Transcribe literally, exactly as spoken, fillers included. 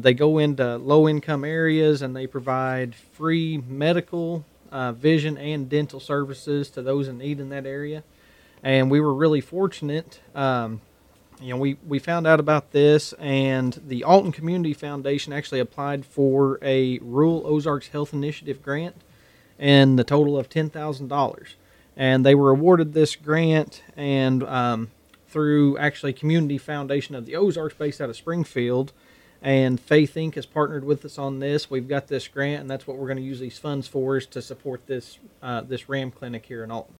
they go into low-income areas and they provide free medical, uh, vision, and dental services to those in need in that area. And we were really fortunate. Um, you know, we, we found out about this, and the Alton Community Foundation actually applied for a Rural Ozarks Health Initiative grant, and the total of ten thousand dollars. And they were awarded this grant, and um, through actually Community Foundation of the Ozarks, based out of Springfield, and Faith Incorporated has partnered with us on this. We've got this grant, and that's what we're going to use these funds for, is to support this uh, this RAM clinic here in Alton.